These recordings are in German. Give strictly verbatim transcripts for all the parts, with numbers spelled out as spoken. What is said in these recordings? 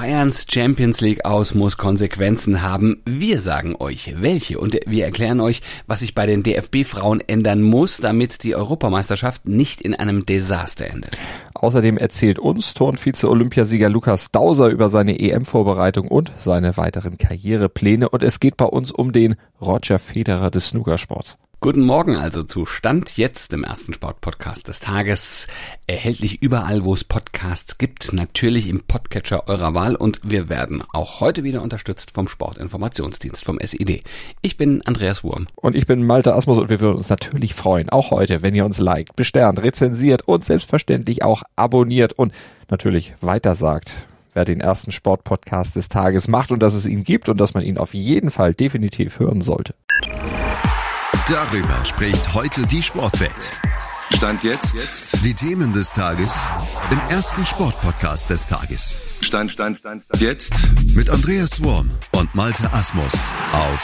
Bayerns Champions League aus muss Konsequenzen haben. Wir sagen euch, welche, und wir erklären euch, was sich bei den D F B-Frauen ändern muss, damit die Europameisterschaft nicht in einem Desaster endet. Außerdem erzählt uns Turn-Vize-Olympiasieger Lukas Dauser über seine E M-Vorbereitung und seine weiteren Karrierepläne. Und es geht bei uns um den Roger Federer des Snookersports. Guten Morgen also zu Stand jetzt, dem ersten Sportpodcast des Tages. Erhältlich überall, wo es Podcasts gibt, natürlich im Podcatcher eurer Wahl, und wir werden auch heute wieder unterstützt vom Sportinformationsdienst, vom S I D. Ich bin Andreas Wurm. Und ich bin Malte Asmus, und wir würden uns natürlich freuen, auch heute, wenn ihr uns liked, besternt, rezensiert und selbstverständlich auch abonniert und natürlich weitersagt, wer den ersten Sportpodcast des Tages macht und dass es ihn gibt und dass man ihn auf jeden Fall definitiv hören sollte. Darüber spricht heute die Sportwelt. Stand jetzt. jetzt. Die Themen des Tages im ersten Sportpodcast des Tages. Stand, Stand, Stand, Stand. Jetzt. Mit Andreas Wurm und Malte Asmus auf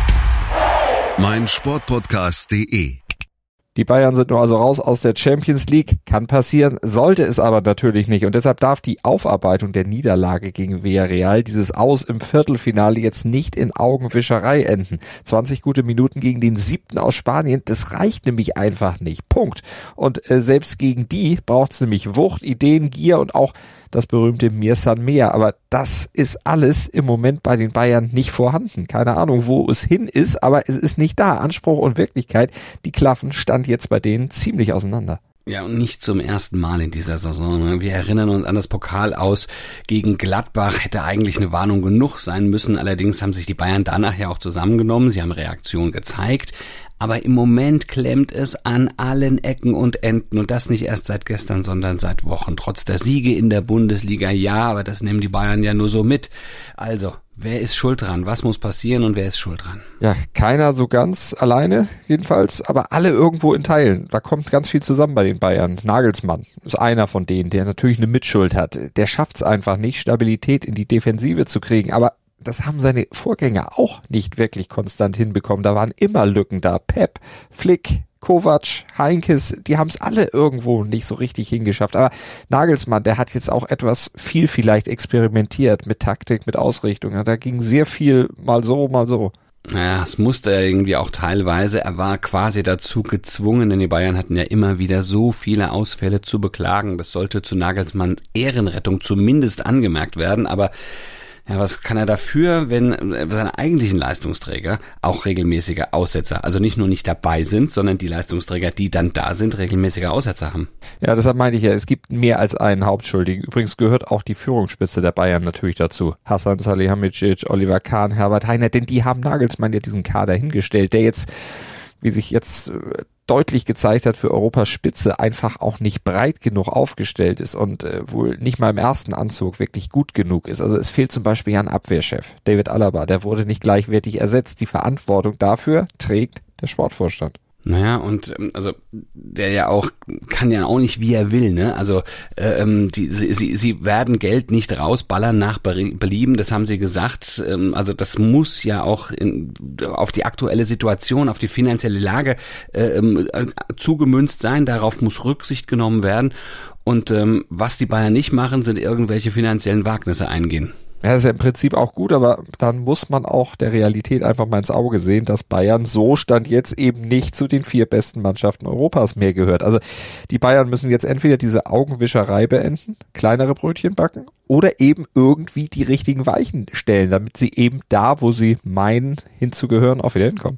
meinsportpodcast punkt de. Die Bayern sind nur also raus aus der Champions League. Kann passieren, sollte es aber natürlich nicht. Und deshalb darf die Aufarbeitung der Niederlage gegen Villarreal, dieses Aus im Viertelfinale, jetzt nicht in Augenwischerei enden. zwanzig gute Minuten gegen den siebten aus Spanien, das reicht nämlich einfach nicht. Punkt. Und äh, selbst gegen die braucht es nämlich Wucht, Ideen, Gier und auch das berühmte Mir San Mehr. Aber das ist alles im Moment bei den Bayern nicht vorhanden. Keine Ahnung, wo es hin ist, aber es ist nicht da. Anspruch und Wirklichkeit, die klaffen stand jetzt bei denen ziemlich auseinander. Ja, und nicht zum ersten Mal in dieser Saison. Wir erinnern uns an das Pokal-Aus gegen Gladbach. Hätte eigentlich eine Warnung genug sein müssen. Allerdings haben sich die Bayern danach ja auch zusammengenommen. Sie haben Reaktion gezeigt. Aber im Moment klemmt es an allen Ecken und Enden. Und das nicht erst seit gestern, sondern seit Wochen. Trotz der Siege in der Bundesliga, ja, aber das nehmen die Bayern ja nur so mit. Also, wer ist schuld dran? Was muss passieren und wer ist schuld dran? Ja, keiner so ganz alleine jedenfalls, aber alle irgendwo in Teilen. Da kommt ganz viel zusammen bei den Bayern. Nagelsmann ist einer von denen, der natürlich eine Mitschuld hat. Der schafft es einfach nicht, Stabilität in die Defensive zu kriegen. Aber das haben seine Vorgänger auch nicht wirklich konstant hinbekommen. Da waren immer Lücken da. Pep, Flick, Kovac, Heinkes, die haben es alle irgendwo nicht so richtig hingeschafft. Aber Nagelsmann, der hat jetzt auch etwas viel vielleicht experimentiert mit Taktik, mit Ausrichtung. Da ging sehr viel mal so, mal so. Naja, es musste er irgendwie auch teilweise. Er war quasi dazu gezwungen, denn die Bayern hatten ja immer wieder so viele Ausfälle zu beklagen. Das sollte zu Nagelsmanns Ehrenrettung zumindest angemerkt werden, aber ja, was kann er dafür, wenn seine eigentlichen Leistungsträger auch regelmäßige Aussetzer, also nicht nur nicht dabei sind, sondern die Leistungsträger, die dann da sind, regelmäßige Aussetzer haben? Ja, deshalb meinte ich ja, es gibt mehr als einen Hauptschuldigen. Übrigens gehört auch die Führungsspitze der Bayern natürlich dazu. Hasan Salihamidzic, Oliver Kahn, Herbert Heiner, denn die haben Nagelsmann ja diesen Kader hingestellt, der jetzt, wie sich jetzt deutlich gezeigt hat, für Europas Spitze einfach auch nicht breit genug aufgestellt ist und äh, wohl nicht mal im ersten Anzug wirklich gut genug ist. Also es fehlt zum Beispiel ja ein Abwehrchef, David Alaba, der wurde nicht gleichwertig ersetzt. Die Verantwortung dafür trägt der Sportvorstand. Naja, und also der ja auch kann ja auch nicht, wie er will, ne? Also ähm, die sie sie werden Geld nicht rausballern nach Belieben, das haben sie gesagt. Ähm, also das muss ja auch in, auf die aktuelle Situation, auf die finanzielle Lage ähm, zugemünzt sein. Darauf muss Rücksicht genommen werden. Und ähm, was die Bayern nicht machen, sind irgendwelche finanziellen Wagnisse eingehen. Ja, das ist ja im Prinzip auch gut, aber dann muss man auch der Realität einfach mal ins Auge sehen, dass Bayern so Stand jetzt eben nicht zu den vier besten Mannschaften Europas mehr gehört. Also die Bayern müssen jetzt entweder diese Augenwischerei beenden, kleinere Brötchen backen oder eben irgendwie die richtigen Weichen stellen, damit sie eben da, wo sie meinen hinzugehören, auch wieder hinkommen.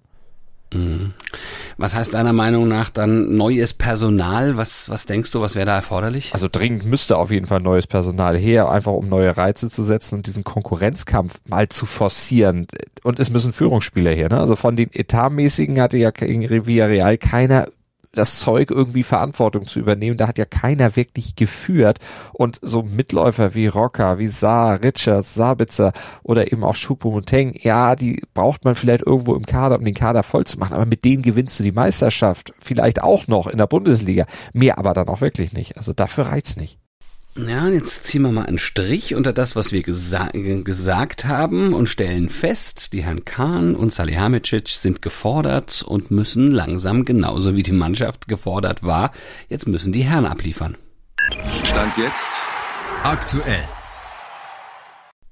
Was heißt deiner Meinung nach dann neues Personal? Was, was denkst du, was wäre da erforderlich? Also dringend müsste auf jeden Fall neues Personal her, einfach um neue Reize zu setzen und diesen Konkurrenzkampf mal zu forcieren. Und es müssen Führungsspieler her, ne? Also von den Etatmäßigen hatte ja gegen Villarreal keiner das Zeug, irgendwie Verantwortung zu übernehmen. Da hat ja keiner wirklich geführt. Und so Mitläufer wie Rocker, wie Saar, Richards, Sabitzer oder eben auch Choupo-Moting, ja, die braucht man vielleicht irgendwo im Kader, um den Kader voll zu machen. Aber mit denen gewinnst du die Meisterschaft. Vielleicht auch noch in der Bundesliga. Mehr aber dann auch wirklich nicht. Also dafür reicht's nicht. Ja, jetzt ziehen wir mal einen Strich unter das, was wir gesa- gesagt haben und stellen fest, die Herren Kahn und Salihamidzic sind gefordert und müssen langsam, genauso wie die Mannschaft gefordert war, jetzt müssen die Herren abliefern. Stand jetzt aktuell.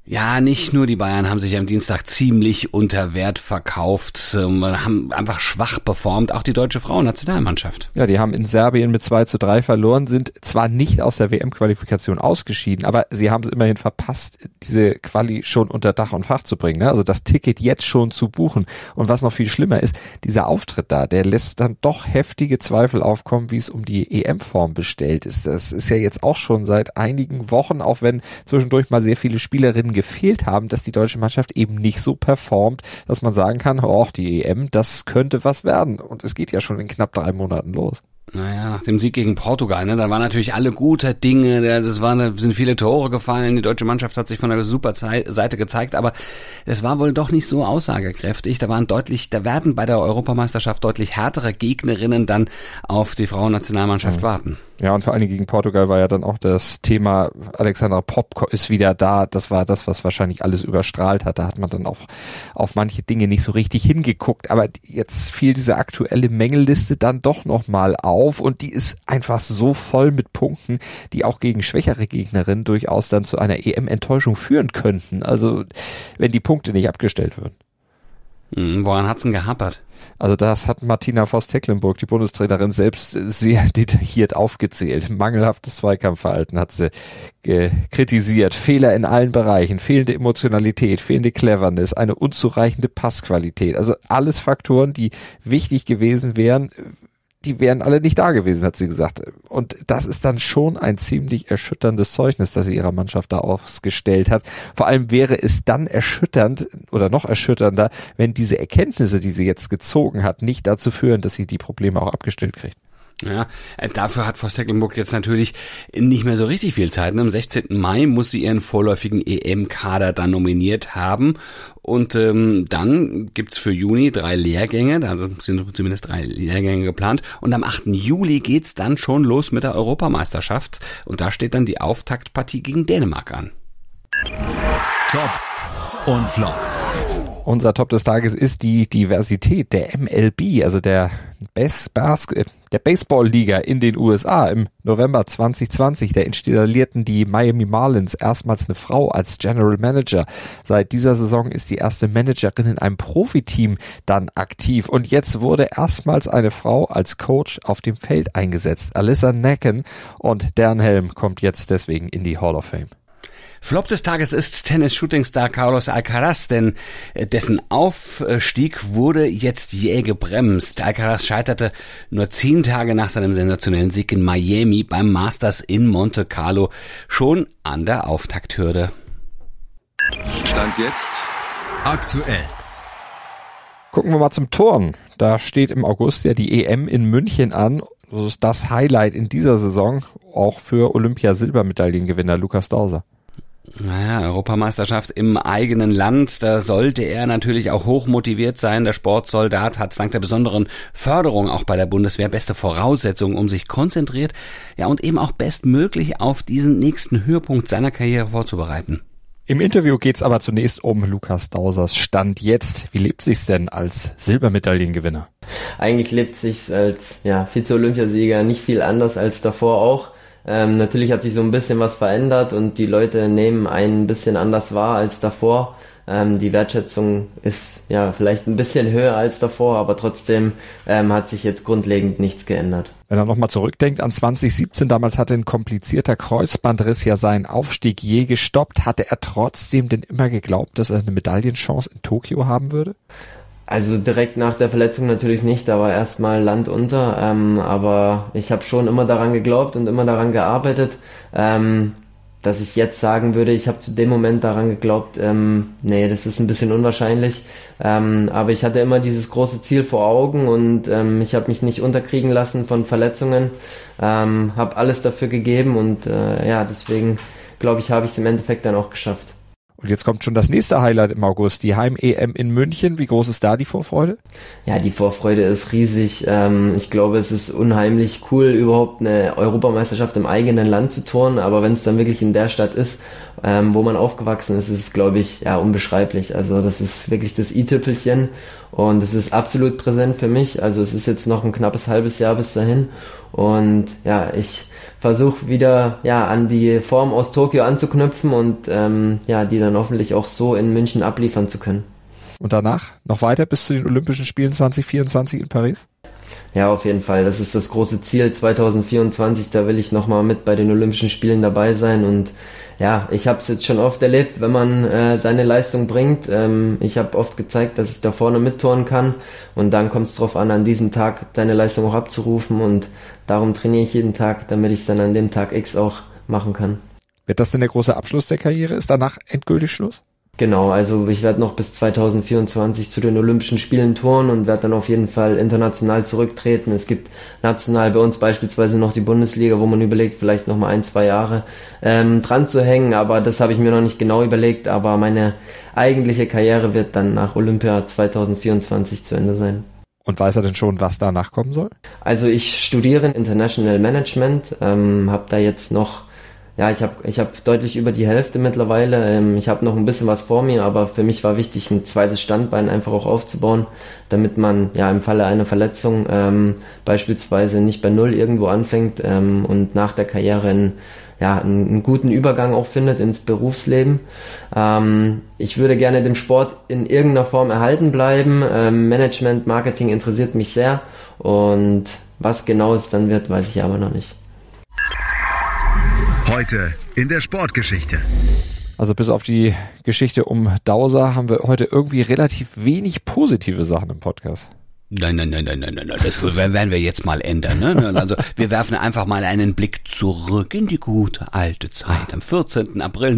Ja, nicht nur die Bayern haben sich am Dienstag ziemlich unter Wert verkauft, haben einfach schwach performt, auch die deutsche Frauennationalmannschaft. Ja, die haben in Serbien mit zwei zu drei verloren, sind zwar nicht aus der W M-Qualifikation ausgeschieden, aber sie haben es immerhin verpasst, diese Quali schon unter Dach und Fach zu bringen, ne? Also das Ticket jetzt schon zu buchen. Und was noch viel schlimmer ist, dieser Auftritt da, der lässt dann doch heftige Zweifel aufkommen, wie es um die E M-Form bestellt ist. Das ist ja jetzt auch schon seit einigen Wochen, auch wenn zwischendurch mal sehr viele Spielerinnen gefehlt haben, dass die deutsche Mannschaft eben nicht so performt, dass man sagen kann, oh, die E M, das könnte was werden. Und es geht ja schon in knapp drei Monaten los. Naja, nach dem Sieg gegen Portugal, ne, da waren natürlich alle gute Dinge, das waren, sind viele Tore gefallen, die deutsche Mannschaft hat sich von der super Seite gezeigt, aber es war wohl doch nicht so aussagekräftig, da waren deutlich, da werden bei der Europameisterschaft deutlich härtere Gegnerinnen dann auf die Frauennationalmannschaft mhm. warten. Ja, und vor allem gegen Portugal war ja dann auch das Thema, Alexandra Popp ist wieder da, das war das, was wahrscheinlich alles überstrahlt hat, da hat man dann auch auf manche Dinge nicht so richtig hingeguckt, aber jetzt fiel diese aktuelle Mängelliste dann doch nochmal auf und die ist einfach so voll mit Punkten, die auch gegen schwächere Gegnerinnen durchaus dann zu einer E M-Enttäuschung führen könnten, also wenn die Punkte nicht abgestellt würden. Hm, woran hat's denn gehapert? Also das hat Martina Voss-Tecklenburg, die Bundestrainerin, selbst sehr detailliert aufgezählt. Mangelhaftes Zweikampfverhalten hat sie äh, kritisiert. Fehler in allen Bereichen, fehlende Emotionalität, fehlende Cleverness, eine unzureichende Passqualität. Also alles Faktoren, die wichtig gewesen wären, die wären alle nicht da gewesen, hat sie gesagt. Und das ist dann schon ein ziemlich erschütterndes Zeugnis, das sie ihrer Mannschaft da ausgestellt hat. Vor allem wäre es dann erschütternd oder noch erschütternder, wenn diese Erkenntnisse, die sie jetzt gezogen hat, nicht dazu führen, dass sie die Probleme auch abgestellt kriegt. Ja, dafür hat Voss-Tecklenburg jetzt natürlich nicht mehr so richtig viel Zeit. Am sechzehnten Mai muss sie ihren vorläufigen E M-Kader dann nominiert haben. Und ähm, dann gibt's für Juni drei Lehrgänge, also sind zumindest drei Lehrgänge geplant. Und am achten Juli geht's dann schon los mit der Europameisterschaft. Und da steht dann die Auftaktpartie gegen Dänemark an. Top und Flop. Unser Top des Tages ist die Diversität der M L B, also der Bas- Bas- der Baseball-Liga in den U S A. Im November zwanzig zwanzig, da installierten die Miami Marlins erstmals eine Frau als General Manager. Seit dieser Saison ist die erste Managerin in einem Profiteam dann aktiv. Und jetzt wurde erstmals eine Frau als Coach auf dem Feld eingesetzt. Alyssa Nacken, und deren Helm kommt jetzt deswegen in die Hall of Fame. Flop des Tages ist Tennis-Shootingstar Carlos Alcaraz, denn dessen Aufstieg wurde jetzt jäh gebremst. Alcaraz scheiterte nur zehn Tage nach seinem sensationellen Sieg in Miami beim Masters in Monte Carlo schon an der Auftakthürde. Stand jetzt aktuell. Gucken wir mal zum Turnen. Da steht im August ja die E M in München an. Das ist das Highlight in dieser Saison, auch für Olympia-Silbermedaillengewinner Lukas Dauser. Naja, Europameisterschaft im eigenen Land, da sollte er natürlich auch hoch motiviert sein. Der Sportsoldat hat dank der besonderen Förderung auch bei der Bundeswehr beste Voraussetzungen, um sich konzentriert, ja und eben auch bestmöglich auf diesen nächsten Höhepunkt seiner Karriere vorzubereiten. Im Interview geht's aber zunächst um Lukas Dausers Stand jetzt. Wie lebt sich's denn als Silbermedaillengewinner? Eigentlich lebt sich's als ja, Vize-Olympiasieger nicht viel anders als davor auch. Ähm, natürlich hat sich so ein bisschen was verändert und die Leute nehmen einen ein bisschen anders wahr als davor. Ähm, die Wertschätzung ist ja vielleicht ein bisschen höher als davor, aber trotzdem ähm, hat sich jetzt grundlegend nichts geändert. Wenn er nochmal zurückdenkt an zwanzig siebzehn, damals hatte ein komplizierter Kreuzbandriss ja seinen Aufstieg je gestoppt. Hatte er trotzdem denn immer geglaubt, dass er eine Medaillenchance in Tokio haben würde? Also direkt nach der Verletzung natürlich nicht, da war erstmal Land unter, ähm, aber ich habe schon immer daran geglaubt und immer daran gearbeitet, ähm, dass ich jetzt sagen würde, ich habe zu dem Moment daran geglaubt, ähm, nee, das ist ein bisschen unwahrscheinlich, ähm, aber ich hatte immer dieses große Ziel vor Augen und ähm, ich habe mich nicht unterkriegen lassen von Verletzungen, ähm, habe alles dafür gegeben und äh, ja, deswegen glaube ich, habe ich es im Endeffekt dann auch geschafft. Und jetzt kommt schon das nächste Highlight im August, die Heim-E M in München. Wie groß ist da die Vorfreude? Ja, die Vorfreude ist riesig. Ich glaube, es ist unheimlich cool, überhaupt eine Europameisterschaft im eigenen Land zu turnen. Aber wenn es dann wirklich in der Stadt ist, wo man aufgewachsen ist, ist es, glaube ich, ja, unbeschreiblich. Also das ist wirklich das i-Tüpfelchen und es ist absolut präsent für mich. Also es ist jetzt noch ein knappes halbes Jahr bis dahin und ja, ich versuche wieder ja an die Form aus Tokio anzuknüpfen und ähm, ja die dann hoffentlich auch so in München abliefern zu können. Und danach noch weiter bis zu den Olympischen Spielen zwanzig vierundzwanzig in Paris? Ja, auf jeden Fall. Das ist das große Ziel zwanzig vierundzwanzig. Da will ich nochmal mit bei den Olympischen Spielen dabei sein. Und ja, ich habe es jetzt schon oft erlebt, wenn man äh, seine Leistung bringt. Ähm, ich habe oft gezeigt, dass ich da vorne mitturnen kann. Und dann kommt es drauf an, an diesem Tag deine Leistung auch abzurufen. Und darum trainiere ich jeden Tag, damit ich es dann an dem Tag X auch machen kann. Wird das denn der große Abschluss der Karriere? Ist danach endgültig Schluss? Genau, also ich werde noch bis zwanzig vierundzwanzig zu den Olympischen Spielen touren und werde dann auf jeden Fall international zurücktreten. Es gibt national bei uns beispielsweise noch die Bundesliga, wo man überlegt, vielleicht noch mal ein, zwei Jahre ähm, dran zu hängen, aber das habe ich mir noch nicht genau überlegt, aber meine eigentliche Karriere wird dann nach Olympia zwanzig vierundzwanzig zu Ende sein. Und weiß er denn schon, was danach kommen soll? Also ich studiere International Management, ähm, habe da jetzt noch Ja, ich habe ich hab deutlich über die Hälfte mittlerweile. Ähm, ich habe noch ein bisschen was vor mir, aber für mich war wichtig, ein zweites Standbein einfach auch aufzubauen, damit man ja im Falle einer Verletzung ähm, beispielsweise nicht bei Null irgendwo anfängt ähm, und nach der Karriere einen, ja, einen, einen guten Übergang auch findet ins Berufsleben. Ähm, ich würde gerne dem Sport in irgendeiner Form erhalten bleiben. Ähm, Management, Marketing interessiert mich sehr und was genau es dann wird, weiß ich aber noch nicht. Heute in der Sportgeschichte. Also bis auf die Geschichte um Dauser haben wir heute irgendwie relativ wenig positive Sachen im Podcast. Nein, nein, nein, nein, nein, nein, das werden wir jetzt mal ändern. Ne? Also wir werfen einfach mal einen Blick zurück in die gute alte Zeit. Am vierzehnten April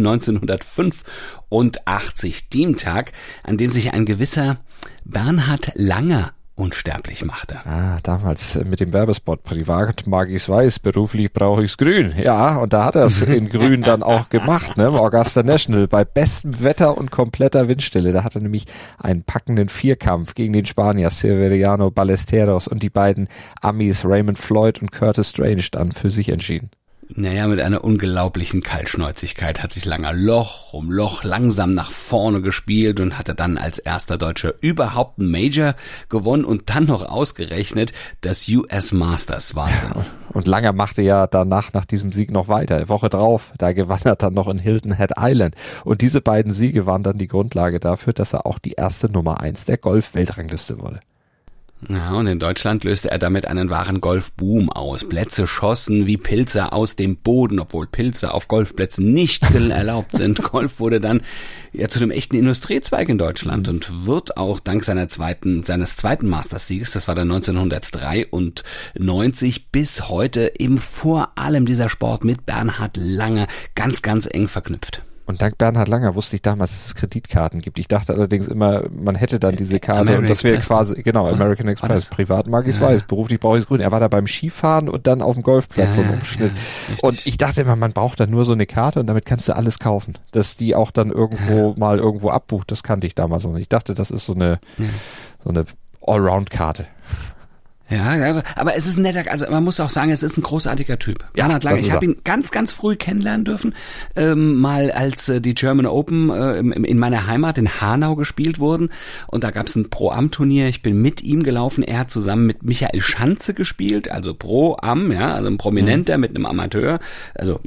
neunzehnhundertfünfundachtzig, dem Tag, an dem sich ein gewisser Bernhard Langer unsterblich machte. Ah, damals mit dem Werbespot, privat mag ich's weiß, beruflich brauche ich's grün. Ja, und da hat er es in grün dann auch gemacht, ne, im Augusta National, bei bestem Wetter und kompletter Windstille. Da hat er nämlich einen packenden Vierkampf gegen den Spanier Severiano Ballesteros und die beiden Amis Raymond Floyd und Curtis Strange dann für sich entschieden. Naja, mit einer unglaublichen Kaltschnäuzigkeit hat sich Langer Loch um Loch langsam nach vorne gespielt und hatte dann als erster Deutscher überhaupt einen Major gewonnen und dann noch ausgerechnet das U S Masters. Wahnsinn. Und Langer machte ja danach nach diesem Sieg noch weiter. Eine Woche drauf, da gewann er dann noch in Hilton Head Island. Und diese beiden Siege waren dann die Grundlage dafür, dass er auch die erste Nummer eins der Golf-Weltrangliste wurde. Ja, und in Deutschland löste er damit einen wahren Golfboom aus. Plätze schossen wie Pilze aus dem Boden, obwohl Pilze auf Golfplätzen nicht erlaubt sind. Golf wurde dann ja zu dem echten Industriezweig in Deutschland und wird auch dank seiner zweiten, seines zweiten Masters-Sieges, das war dann neunzehnhundertdreiundneunzig, bis heute eben vor allem dieser Sport mit Bernhard Langer ganz, ganz eng verknüpft. Und dank Bernhard Langer wusste ich damals, dass es Kreditkarten gibt. Ich dachte allerdings immer, man hätte dann diese Karte American und das wäre quasi, genau, American Express. Privat mag ich es ja. weiß, beruflich brauche ich es grün. Er war da beim Skifahren und dann auf dem Golfplatz ja, so ein Umschnitt. Ja, und ich dachte immer, man braucht dann nur so eine Karte und damit kannst du alles kaufen. Dass die auch dann irgendwo ja. mal irgendwo abbucht, das kannte ich damals noch nicht. Ich dachte, das ist so eine, ja. so eine Allround-Karte. Ja, ja, aber es ist ein netter, also man muss auch sagen, es ist ein großartiger Typ. Ja, Bernhard Langer, ich habe ihn ganz, ganz früh kennenlernen dürfen, ähm, mal als äh, die German Open äh, im, in meiner Heimat in Hanau gespielt wurden und da gab es ein Pro-Am-Turnier, ich bin mit ihm gelaufen, er hat zusammen mit Michael Schanze gespielt, also Pro-Am, ja, also ein Prominenter mhm. mit einem Amateur, also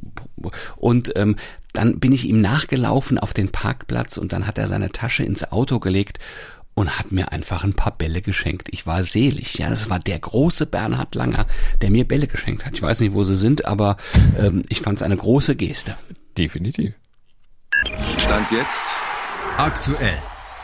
und ähm, dann bin ich ihm nachgelaufen auf den Parkplatz und dann hat er seine Tasche ins Auto gelegt und hat mir einfach ein paar Bälle geschenkt. Ich war selig. Ja, das war der große Bernhard Langer, der mir Bälle geschenkt hat. Ich weiß nicht, wo sie sind, aber ähm, ich fand es eine große Geste. Definitiv. Stand jetzt aktuell.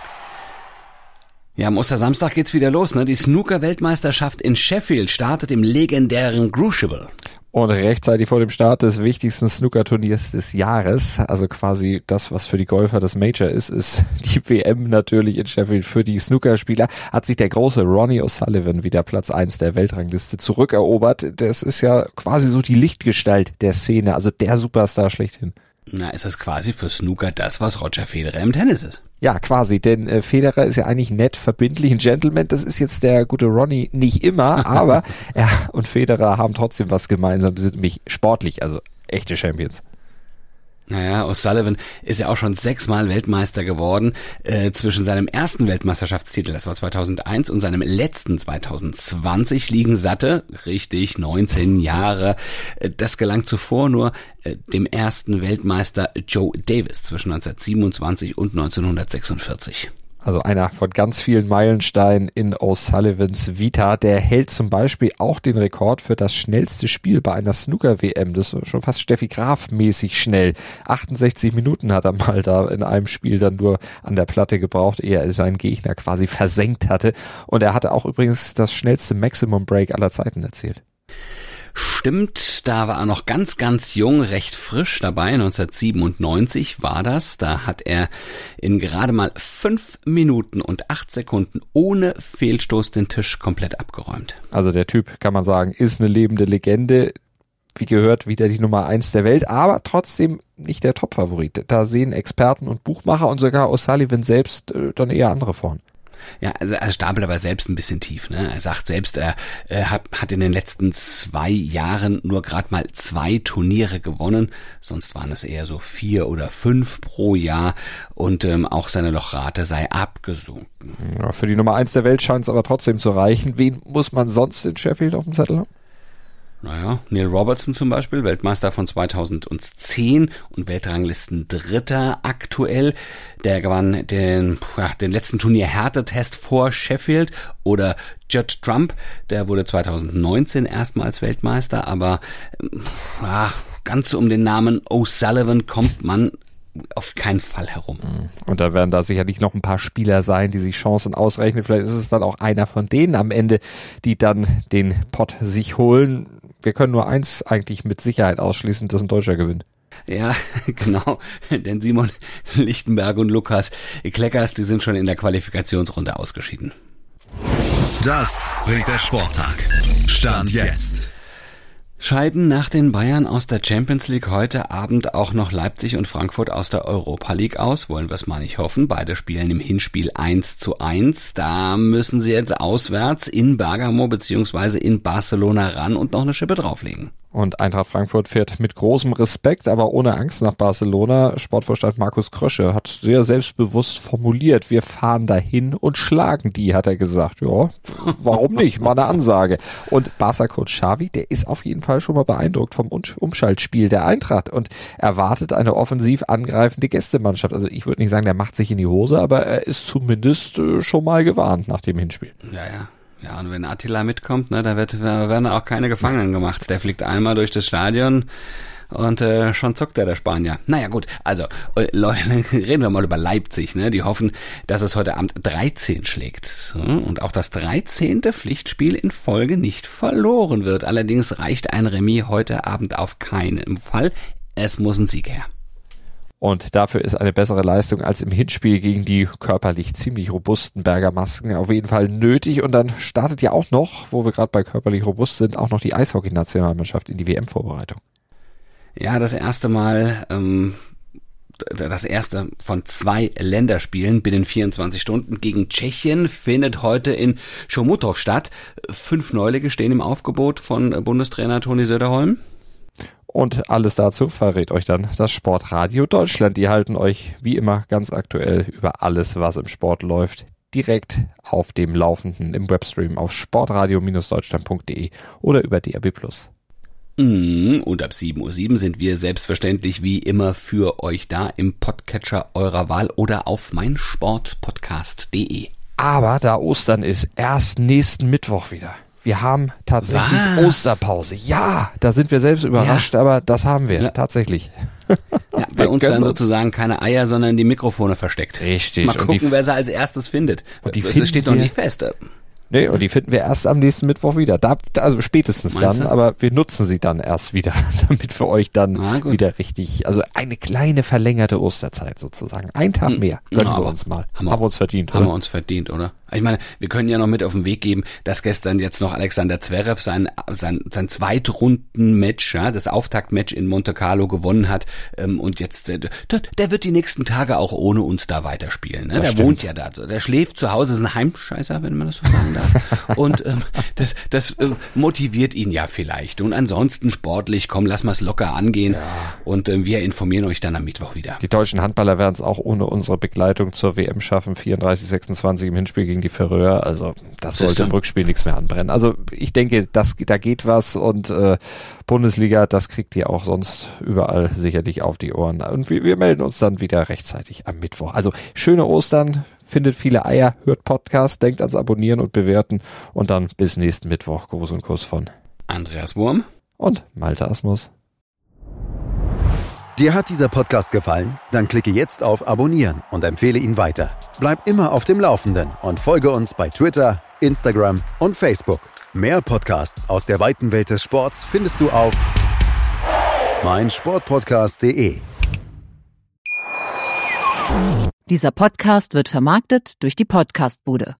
Ja, am Ostersamstag geht's wieder los, ne? Die Snooker-Weltmeisterschaft in Sheffield startet im legendären Crucible. Und rechtzeitig vor dem Start des wichtigsten Snooker-Turniers des Jahres, also quasi das, was für die Golfer das Major ist, ist die W M natürlich in Sheffield für die Snookerspieler, hat sich der große Ronnie O'Sullivan wieder Platz eins der Weltrangliste zurückerobert. Das ist ja quasi so die Lichtgestalt der Szene, also der Superstar schlechthin. Na, ist das quasi für Snooker das, was Roger Federer im Tennis ist? Ja, quasi, denn äh, Federer ist ja eigentlich nett, verbindlich, ein Gentleman. Das ist jetzt der gute Ronnie nicht immer, aber er und Federer haben trotzdem was gemeinsam. Die sind nämlich sportlich, also echte Champions. Naja, O'Sullivan ist ja auch schon sechsmal Weltmeister geworden. Äh, zwischen seinem ersten Weltmeisterschaftstitel, das war zweitausendeins, und seinem letzten zweitausendzwanzig liegen satte, richtig, neunzehn Jahre. Äh, das gelang zuvor nur äh, dem ersten Weltmeister Joe Davis zwischen neunzehnhundertsiebenundzwanzig und neunzehnhundertsechsundvierzig. Also einer von ganz vielen Meilensteinen in O'Sullivans Vita. Der hält zum Beispiel auch den Rekord für das schnellste Spiel bei einer Snooker-W M. Das ist schon fast Steffi Graf-mäßig schnell. achtundsechzig Minuten hat er mal da in einem Spiel dann nur an der Platte gebraucht, ehe er seinen Gegner quasi versenkt hatte. Und er hatte auch übrigens das schnellste Maximum Break aller Zeiten erzielt. Stimmt, da war er noch ganz, ganz jung, recht frisch dabei, neunzehnhundertsiebenundneunzig war das. Da hat er in gerade mal fünf Minuten und acht Sekunden ohne Fehlstoß den Tisch komplett abgeräumt. Also der Typ, kann man sagen, ist eine lebende Legende. Wie gehört, wieder die Nummer eins der Welt, aber trotzdem nicht der Top-Favorit. Da sehen Experten und Buchmacher und sogar O'Sullivan selbst äh, dann eher andere vorn. Ja, also er stapelt aber selbst ein bisschen tief. Ne? Er sagt selbst, er, er hat, hat in den letzten zwei Jahren nur gerade mal zwei Turniere gewonnen. Sonst waren es eher so vier oder fünf pro Jahr. Und ähm, auch seine Lochrate sei abgesunken. Ja, für die Nummer eins der Welt scheint es aber trotzdem zu reichen. Wen muss man sonst in Sheffield auf dem Zettel haben? Naja, Neil Robertson zum Beispiel, Weltmeister von zweitausendzehn und Weltranglisten-Dritter aktuell. Der gewann den, ja, den letzten Turnier-Härtetest vor Sheffield. Oder Judd Trump, der wurde zweitausendneunzehn erstmals Weltmeister. Aber ja, ganz um den Namen O'Sullivan kommt man auf keinen Fall herum. Und da werden da sicherlich noch ein paar Spieler sein, die sich Chancen ausrechnen. Vielleicht ist es dann auch einer von denen am Ende, die dann den Pott sich holen. Wir können nur eins eigentlich mit Sicherheit ausschließen, dass ein Deutscher gewinnt. Ja, genau, denn Simon Lichtenberg und Lukas Kleckers, die sind schon in der Qualifikationsrunde ausgeschieden. Das bringt der Sporttag. Stand jetzt. Scheiden nach den Bayern aus der Champions League heute Abend auch noch Leipzig und Frankfurt aus der Europa League aus. Wollen wir es mal nicht hoffen. Beide spielen im Hinspiel eins zu eins. Da müssen sie jetzt auswärts in Bergamo beziehungsweise in Barcelona ran und noch eine Schippe drauflegen. Und Eintracht Frankfurt fährt mit großem Respekt, aber ohne Angst nach Barcelona. Sportvorstand Markus Krösche hat sehr selbstbewusst formuliert, wir fahren dahin und schlagen die, hat er gesagt. Ja, warum nicht? Mal eine Ansage. Und Barca-Coach Xavi, der ist auf jeden Fall schon mal beeindruckt vom Umschaltspiel der Eintracht und erwartet eine offensiv angreifende Gästemannschaft. Also ich würde nicht sagen, der macht sich in die Hose, aber er ist zumindest schon mal gewarnt nach dem Hinspiel. Ja, ja. Ja, und wenn Attila mitkommt, ne, da wird, werden auch keine Gefangenen gemacht. Der fliegt einmal durch das Stadion und äh, schon zuckt er, der Spanier. Naja gut, also äh, Leute, reden wir mal über Leipzig. Ne? Die hoffen, dass es heute Abend dreizehn schlägt und auch das dreizehnte Pflichtspiel in Folge nicht verloren wird. Allerdings reicht ein Remis heute Abend auf keinen Fall. Es muss ein Sieg her. Und dafür ist eine bessere Leistung als im Hinspiel gegen die körperlich ziemlich robusten Bergamasken auf jeden Fall nötig. Und dann startet ja auch noch, wo wir gerade bei körperlich robust sind, auch noch die Eishockey-Nationalmannschaft in die W M-Vorbereitung. Ja, das erste Mal, ähm, das erste von zwei Länderspielen binnen vierundzwanzig Stunden gegen Tschechien findet heute in Chomutov statt. Fünf Neulinge stehen im Aufgebot von Bundestrainer Toni Söderholm. Und alles dazu verrät euch dann das Sportradio Deutschland. Die halten euch wie immer ganz aktuell über alles, was im Sport läuft, direkt auf dem Laufenden im Webstream auf sportradio Deutschland punkt de oder über D A B plus. Und ab sieben Uhr sieben sind wir selbstverständlich wie immer für euch da im Podcatcher eurer Wahl oder auf meinsportpodcast punkt de. Aber da Ostern ist, erst nächsten Mittwoch wieder. Wir haben tatsächlich Was? Osterpause. Ja, da sind wir selbst überrascht, ja. Aber das haben wir ja. tatsächlich. Ja, bei uns werden sozusagen keine Eier, sondern die Mikrofone versteckt. Richtig. Mal gucken, die, wer sie als erstes findet. Und die das steht noch nicht fest. Nee, und die finden wir erst am nächsten Mittwoch wieder. Da, also spätestens Meinst dann, du? Aber wir nutzen sie dann erst wieder, damit für euch dann ah, wieder richtig, also eine kleine verlängerte Osterzeit sozusagen. Ein Tag hm. mehr gönnen ja, wir uns mal. Haben wir, haben wir uns verdient, haben oder? Haben wir uns verdient, oder? Ich meine, wir können ja noch mit auf den Weg geben, dass gestern jetzt noch Alexander Zverev sein sein sein Zweitrunden-Match, ja, das Auftaktmatch in Monte Carlo gewonnen hat ähm, und jetzt äh, der, der wird die nächsten Tage auch ohne uns da weiterspielen. Ne? Der stimmt. Wohnt ja da, der schläft zu Hause, ist ein Heimscheißer, wenn man das so sagen Kinder. Und ähm, das, das äh, motiviert ihn ja vielleicht. Und ansonsten sportlich, komm, lass mal's locker angehen. Ja. Und äh, wir informieren euch dann am Mittwoch wieder. Die deutschen Handballer werden es auch ohne unsere Begleitung zur W M schaffen. vierunddreißig sechsundzwanzig im Hinspiel gegen die Färöer. Also das sollte im Rückspiel nichts mehr anbrennen. Also ich denke, das, da geht was. Und äh, Bundesliga, das kriegt ihr auch sonst überall sicherlich auf die Ohren. Und wir, wir melden uns dann wieder rechtzeitig am Mittwoch. Also schöne Ostern, findet viele Eier, hört Podcast, denkt ans Abonnieren und Bewerten. Und dann bis nächsten Mittwoch. Gruß und Kuss von Andreas Wurm und Malte Asmus. Dir hat dieser Podcast gefallen? Dann klicke jetzt auf Abonnieren und empfehle ihn weiter. Bleib immer auf dem Laufenden und folge uns bei Twitter, Instagram und Facebook. Mehr Podcasts aus der weiten Welt des Sports findest du auf meinsportpodcast punkt de. Dieser Podcast wird vermarktet durch die Podcastbude.